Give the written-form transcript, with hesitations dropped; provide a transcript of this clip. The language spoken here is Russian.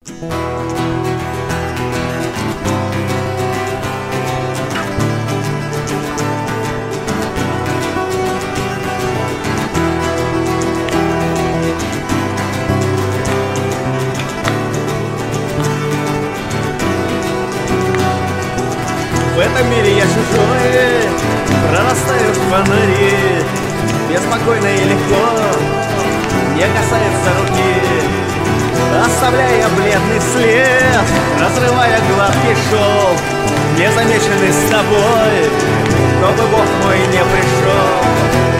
В этом мире я чужой, прорастаю в фонари, беспокойно и легко не касается руки, оставляя бледный след, разрывая гладкий шелк, незамеченный с тобой, кто бы Бог мой не пришел.